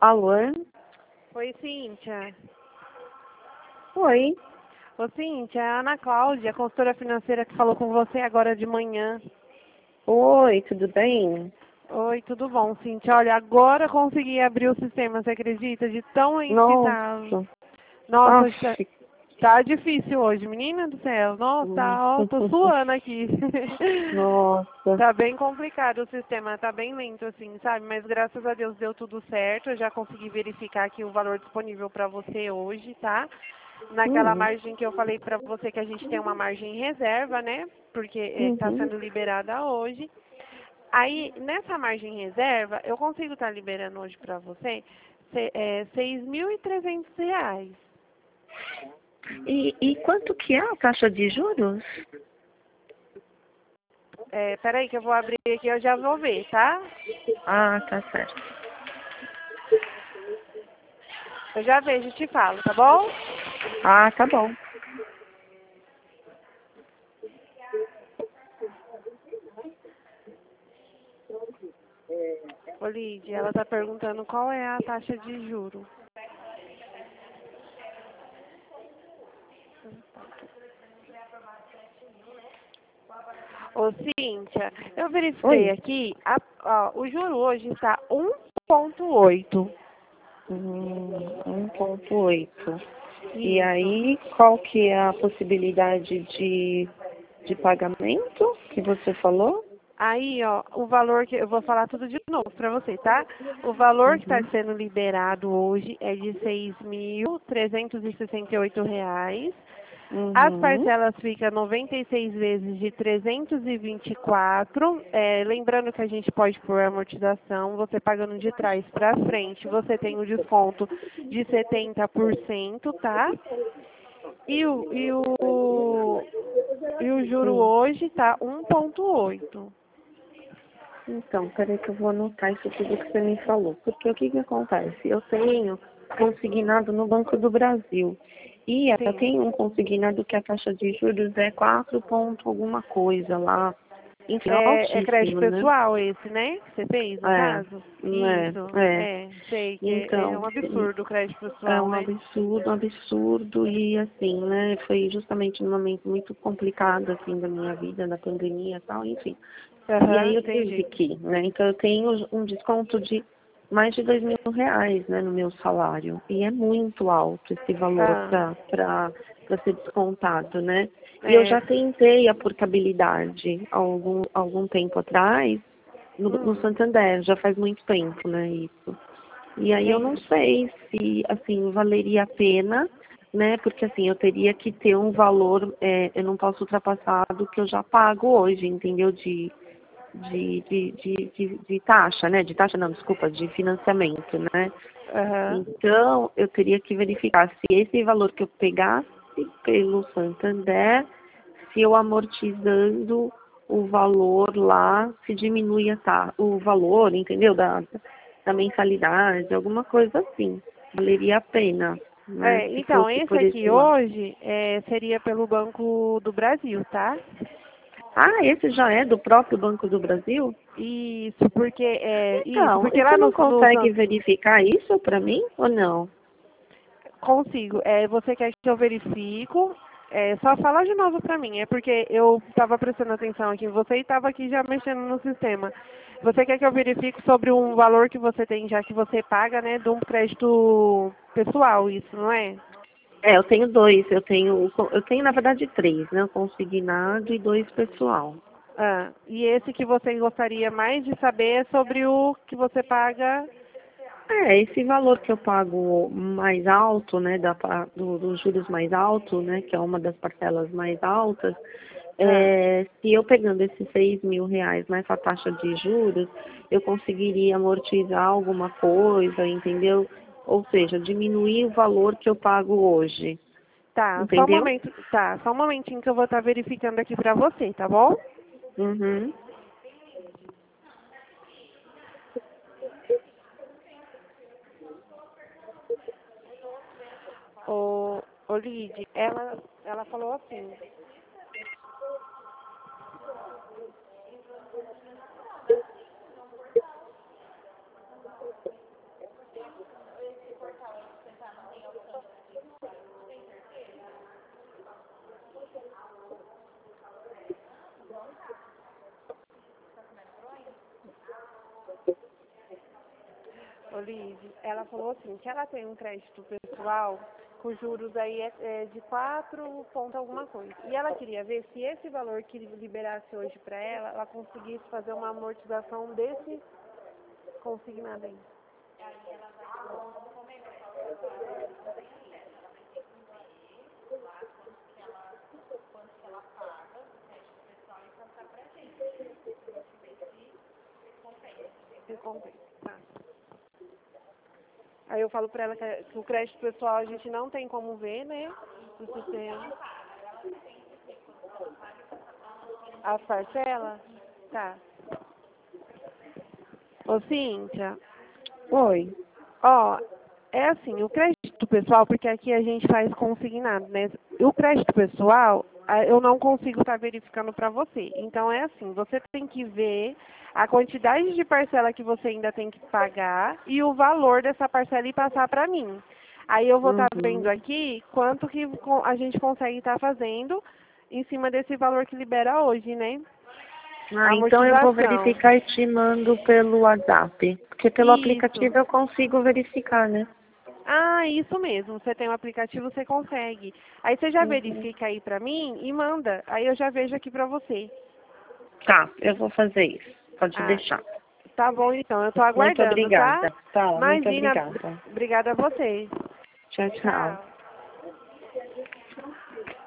Alô? Oi, Cíntia. Oi. Ô, Cíntia, é a Ana Cláudia, consultora financeira que falou com você agora de manhã. Oi, tudo bem? Oi, tudo bom, Cíntia? Olha, agora consegui abrir o sistema, você acredita? De tão lento que tá. Nossa. Nossa, Aff. tá difícil hoje, menina do céu. Nossa, ó, tô suando aqui. Nossa. Tá bem complicado o sistema, tá bem lento assim, sabe? Mas graças a Deus deu tudo certo. Eu já consegui verificar aqui o valor disponível para você hoje, tá? Naquela Hum. margem que eu falei para você que a gente tem uma margem em reserva, né? Porque está Uhum. sendo liberada hoje. Aí, nessa margem em reserva, eu consigo estar liberando hoje para você R$ 6.300. E quanto que é a taxa de juros? Peraí que eu vou abrir aqui, eu já vou ver, tá? Ah, tá certo. Eu já vejo e te falo, tá bom? Ah, tá bom. Ô, Lídia, ela tá perguntando qual é a taxa de juro. Ô, Cíntia, eu verifiquei Oi. aqui, o juro hoje está 1,8. 1,8. E Isso. aí, qual que é a possibilidade de pagamento que você falou? Aí, ó, o valor que eu vou falar tudo de novo para você, tá? O valor que está Uhum. sendo liberado hoje é de R$ 6.368. As Uhum. parcelas ficam 96 vezes de 324. Lembrando que a gente pode pôr amortização, você pagando de trás para frente, você tem o desconto de 70%, tá? E o, e o, e o juro Hum. hoje tá 1,8. Então, peraí que eu vou anotar isso tudo que você me falou. Porque o que que acontece? Eu tenho consignado no Banco do Brasil. E eu Sim. tenho um consignado que a taxa de juros é 4 ponto alguma coisa lá. Enfim, é É crédito altíssimo, né? pessoal esse, né? Que você fez, no É, caso? é, Isso, é. sei que é Então, um absurdo o crédito é pessoal, um né? absurdo, um absurdo. E assim, né? Foi justamente num momento muito complicado, assim, da minha vida, da pandemia e tal, enfim. E aí Aham, eu tive entendi. que, né? Então eu tenho um desconto de mais de R$ 2.000, né, no meu salário. E é muito alto esse valor Ah, para ser descontado, né? E eu é. já tentei a portabilidade algum tempo atrás no Hum, Santander, já faz muito tempo, né, isso. E aí eu não entendi. sei se, assim, valeria a pena, né? Porque assim, eu teria que ter um valor, eu não posso ultrapassar do que eu já pago hoje, entendeu? De taxa, né? De taxa não, desculpa, de financiamento, né? Aham. Então, eu teria que verificar se esse valor que eu pegasse pelo Santander, se eu amortizando o valor lá, se diminui o valor, entendeu? Da mensalidade, alguma coisa assim. Valeria a pena, né? Se Então, fosse esse por esse aqui lado. hoje seria pelo Banco do Brasil, tá? Ah, esse já é do próprio Banco do Brasil? Isso, Então, e porque você lá não no consegue verificar isso para mim ou não? consigo. Você quer que eu verifico? Só fala de novo pra mim. É porque eu estava prestando atenção aqui em você e estava aqui já mexendo no sistema. Você quer que eu verifique sobre um valor que você tem, já que você paga, né, de um crédito pessoal, isso, não é? Eu tenho dois. Eu tenho na verdade três, né? O consignado e dois pessoal. Ah, e esse que você gostaria mais de saber é sobre o que você paga. Esse valor que eu pago mais alto, né, dos juros mais alto, né, que é uma das parcelas mais altas, Ah, se eu pegando esses R$ 6.000 nessa taxa de juros, eu conseguiria amortizar alguma coisa, entendeu? Ou seja, diminuir o valor que eu pago hoje, tá, só um entendeu? momento, tá, só um momentinho que eu vou estar verificando aqui pra você, tá bom? Uhum. Ô Lid, ela falou assim. Olívia, ela falou assim, que ela tem um crédito pessoal com juros aí é de 4 ponto alguma coisa. E ela queria ver se esse valor que liberasse hoje para ela, ela conseguisse fazer uma amortização desse consignado aí. Se compensa. Tá. Aí eu falo para ela que o crédito pessoal a gente não tem como ver, né? No sistema. As parcelas? Tá. Ô, Cíntia, Oi. ó, é assim, o crédito pessoal, porque aqui a gente faz consignado, né? O crédito pessoal, eu não consigo estar verificando para você. Então, é assim, você tem que ver a quantidade de parcela que você ainda tem que pagar e o valor dessa parcela e passar para mim. Aí eu vou estar vendo aqui quanto que a gente consegue estar fazendo em cima desse valor que libera hoje, né? Ah, então eu vou Amortização. verificar e te mando pelo WhatsApp. Porque pelo Isso. aplicativo eu consigo verificar, né? Ah, isso mesmo. Você tem um aplicativo, você consegue. Aí você já Uhum. verifica aí pra mim e manda. Aí eu já vejo aqui pra você. Tá, eu vou fazer isso. Pode Ah, deixar. tá bom então. Eu tô Muito aguardando, tá? obrigada. Tá, muito Imagina. obrigada. Obrigada a você. Tchau, tchau. Tchau.